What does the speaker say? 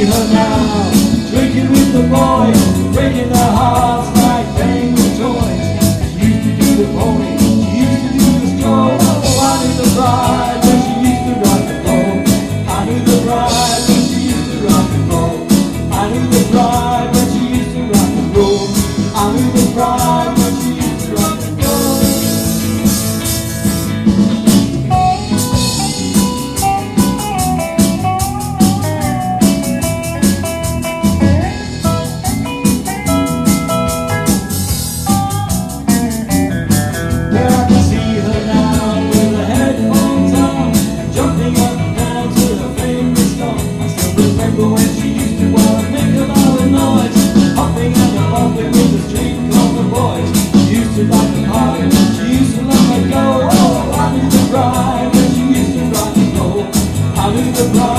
see her now, drinking with the boys, breaking their hearts like playing with toys. She used to do the pony, she used to do the stroll. Oh, I knew the bride when she used to rock and roll. I knew the bride when she used to rock and roll. I knew the bride when she used to rock and roll. I knew the bride when she used to rock and roll. The bride.